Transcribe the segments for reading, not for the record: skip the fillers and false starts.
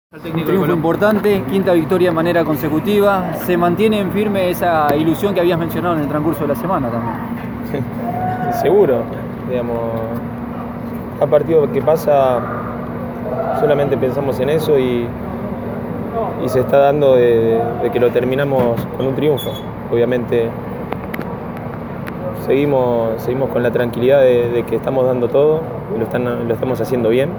Un triunfo importante, quinta victoria de manera consecutiva. ¿Se mantiene en firme esa ilusión que habías mencionado en el transcurso de la semana también? Seguro, digamos, a partido que pasa solamente pensamos en eso y se está dando de que lo terminamos con un triunfo. Obviamente seguimos con la tranquilidad de que estamos dando todo y lo estamos haciendo bien.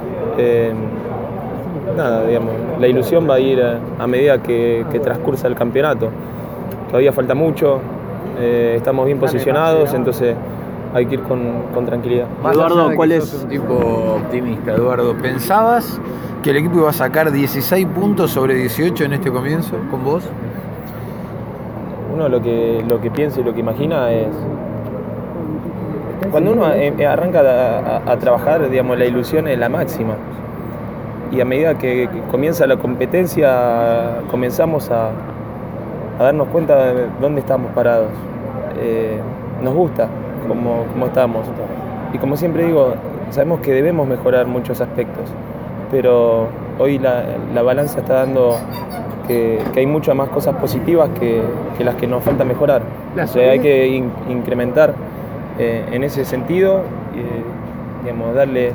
Nada, digamos, la ilusión va a ir a medida que transcursa el campeonato. Todavía falta mucho, estamos bien posicionados, entonces hay que ir con tranquilidad. Eduardo, ¿cuál es? Un tipo optimista, Eduardo. ¿Pensabas que el equipo iba a sacar 16 puntos sobre 18 en este comienzo con vos? Uno lo que piensa y lo que imagina es... Cuando uno arranca a trabajar, digamos, la ilusión es la máxima. Y a medida que comienza la competencia, comenzamos a darnos cuenta de dónde estamos parados. Nos gusta cómo estamos. Y como siempre digo, sabemos que debemos mejorar muchos aspectos, pero hoy la balanza está dando que hay muchas más cosas positivas que las que nos falta mejorar. O sea, hay que incrementar en ese sentido, digamos, darle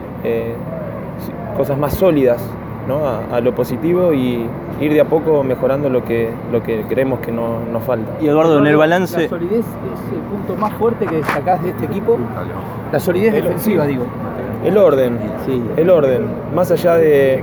cosas más sólidas, ¿no? a lo positivo y ir de a poco mejorando lo que creemos que nos falta. Y Eduardo, en el balance... ¿La solidez es el punto más fuerte que destacás de este equipo? La solidez defensiva, digo. El orden, sí. El orden. Más allá de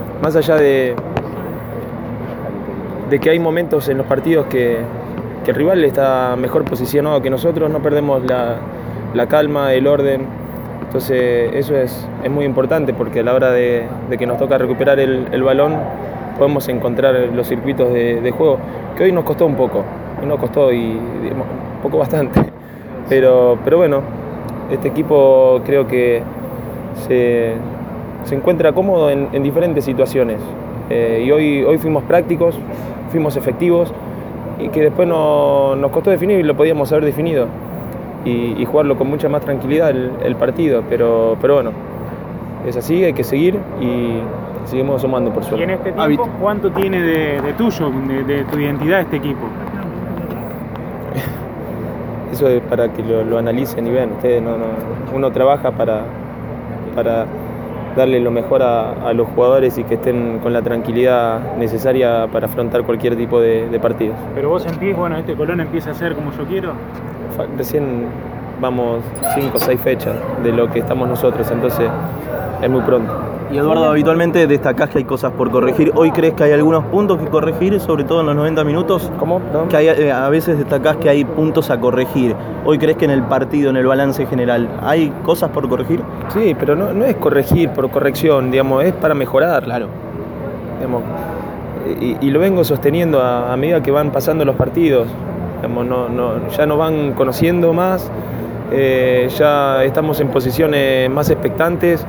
que hay momentos en los partidos que el rival está mejor posicionado que nosotros, no perdemos la calma, el orden. Entonces eso es muy importante porque a la hora de que nos toca recuperar el balón podemos encontrar los circuitos de juego, que hoy nos costó un poco, bastante, pero bueno, este equipo creo que se encuentra cómodo en diferentes situaciones y hoy fuimos prácticos, fuimos efectivos y que después nos costó definir y lo podíamos haber definido. Y jugarlo con mucha más tranquilidad el partido, pero bueno, es así, hay que seguir y seguimos sumando por suerte. Y en este tiempo, ¿cuánto tiene de tuyo, de tu identidad este equipo? Eso es para que lo analicen y vean ustedes, uno trabaja para darle lo mejor a los jugadores y que estén con la tranquilidad necesaria para afrontar cualquier tipo de partidos. Pero vos sentís, bueno, este Colón empieza a ser como yo quiero. Recién vamos 5 o 6 fechas de lo que estamos nosotros, entonces es muy pronto. Y Eduardo, habitualmente destacás que hay cosas por corregir. ¿Hoy crees que hay algunos puntos que corregir, sobre todo en los 90 minutos? ¿Cómo? ¿No? Que a veces destacás que hay puntos a corregir. ¿Hoy crees que en el partido, en el balance general, hay cosas por corregir? Sí, pero no es corregir por corrección, digamos, es para mejorar. Claro. Digamos, y lo vengo sosteniendo a medida que van pasando los partidos. Digamos, ya nos van conociendo más, ya estamos en posiciones más expectantes.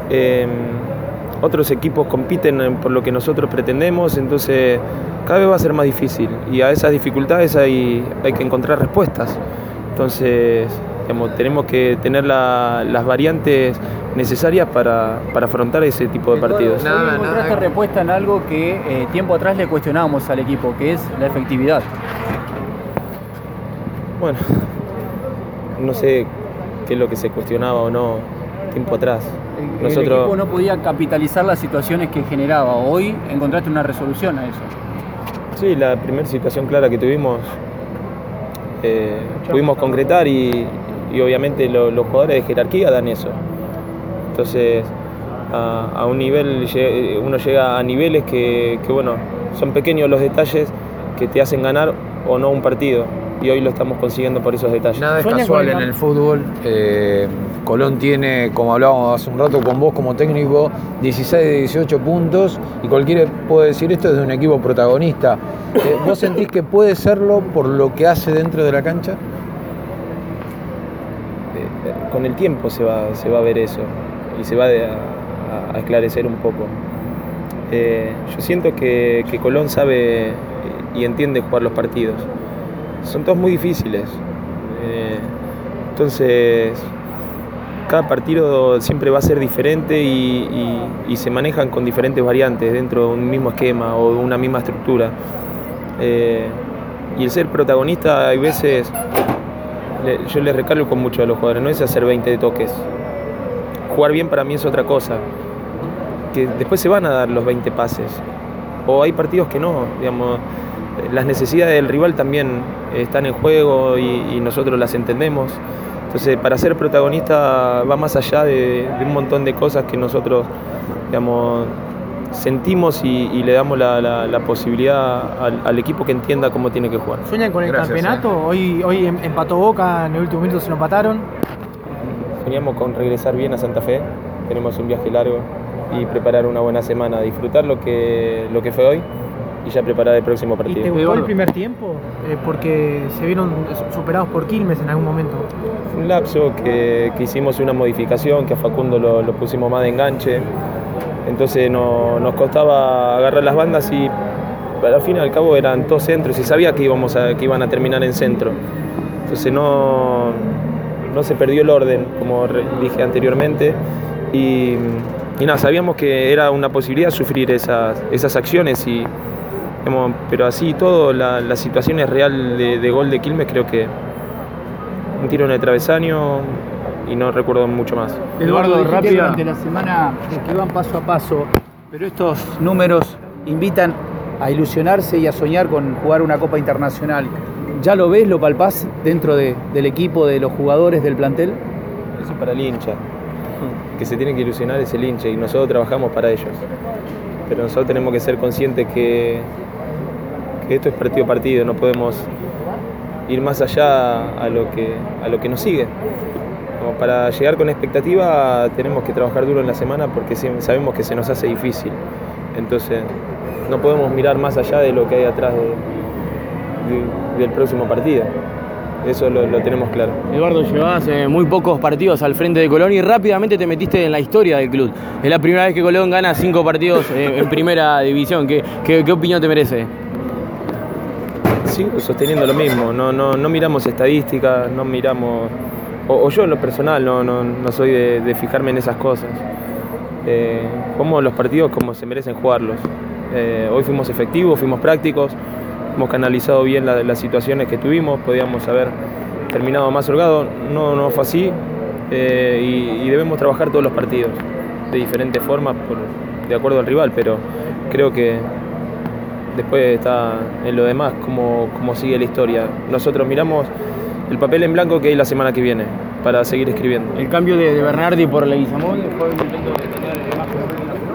Otros equipos compiten por lo que nosotros pretendemos, entonces cada vez va a ser más difícil y a esas dificultades hay que encontrar respuestas. Entonces, digamos, tenemos que tener las variantes necesarias para afrontar ese tipo de partidos. Encontraste respuesta en algo que tiempo atrás le cuestionábamos al equipo, que es la efectividad. Bueno, no sé qué es lo que se cuestionaba o no tiempo atrás. El equipo no podía capitalizar las situaciones que generaba. Hoy encontraste una resolución a eso. Sí, la primera situación clara que tuvimos pudimos concretar y obviamente los jugadores de jerarquía dan eso. Entonces a un nivel, uno llega a niveles que bueno, son pequeños los detalles que te hacen ganar o no un partido. Y hoy lo estamos consiguiendo por esos detalles. Nada es casual en el fútbol. Colón tiene, como hablábamos hace un rato con vos como técnico, 16 de 18 puntos y cualquiera puede decir esto desde un equipo protagonista. ¿Vos sentís que puede serlo por lo que hace dentro de la cancha? Con el tiempo se va a ver eso y se va a esclarecer un poco. Yo siento que Colón sabe y entiende jugar los partidos. Son todos muy difíciles. Entonces, cada partido siempre va a ser diferente y se manejan con diferentes variantes dentro de un mismo esquema o de una misma estructura. Y el ser protagonista, hay veces, yo les recalco mucho a los jugadores, no es hacer 20 toques. Jugar bien para mí es otra cosa, que después se van a dar los 20 pases. O hay partidos que no, digamos, las necesidades del rival también están en juego y nosotros las entendemos. Entonces, para ser protagonista va más allá de un montón de cosas que nosotros, digamos, sentimos y le damos la posibilidad al equipo que entienda cómo tiene que jugar. ¿Sueñan con el Gracias, campeonato? Hoy empató Boca, en el último minuto se lo empataron. Soñamos con regresar bien a Santa Fe, tenemos un viaje largo y preparar una buena semana, disfrutar lo que fue hoy y ya preparar el próximo ¿Y te partido. gustó el primer tiempo? Porque se vieron superados por Quilmes en algún momento. Fue un lapso que hicimos una modificación, que a Facundo lo pusimos más de enganche, entonces nos costaba agarrar las bandas y al fin y al cabo eran todos centros y sabía que iban a terminar en centro. Entonces no se perdió el orden, como dije anteriormente, y nada, sabíamos que era una posibilidad sufrir esas acciones, pero así todo, la situación es real de gol de Quilmes, creo que un tiro en el travesaño y no recuerdo mucho más. Eduardo, Eduardo, rápida. durante la semana que van paso a paso, pero estos números invitan a ilusionarse y a soñar con jugar una Copa Internacional. ¿Ya lo ves, lo palpás dentro del equipo, de los jugadores, del plantel? Eso es para el hincha, que se tiene que ilusionar es el hincha y nosotros trabajamos para ellos. Pero nosotros tenemos que ser conscientes que esto es partido a partido, no podemos ir más allá a lo que nos sigue. Como para llegar con expectativa tenemos que trabajar duro en la semana porque sabemos que se nos hace difícil. Entonces no podemos mirar más allá de lo que hay atrás del próximo partido. Eso lo tenemos claro. Eduardo, llevabas muy pocos partidos al frente de Colón y rápidamente te metiste en la historia del club. Es la primera vez que Colón gana 5 partidos en primera división. ¿Qué opinión te merece? Sigo sosteniendo lo mismo, no miramos estadísticas, no miramos, o yo en lo personal no soy de fijarme en esas cosas. Jugamos los partidos como se merecen jugarlos. Hoy fuimos efectivos, fuimos prácticos, hemos canalizado bien las situaciones que tuvimos, podíamos haber terminado más holgado, no fue así, y debemos trabajar todos los partidos de diferentes formas de acuerdo al rival, pero creo que después está en lo demás cómo sigue la historia. Nosotros miramos el papel en blanco que hay la semana que viene para seguir escribiendo. El cambio de Bernardi por Leguizamón fue un intento de tener más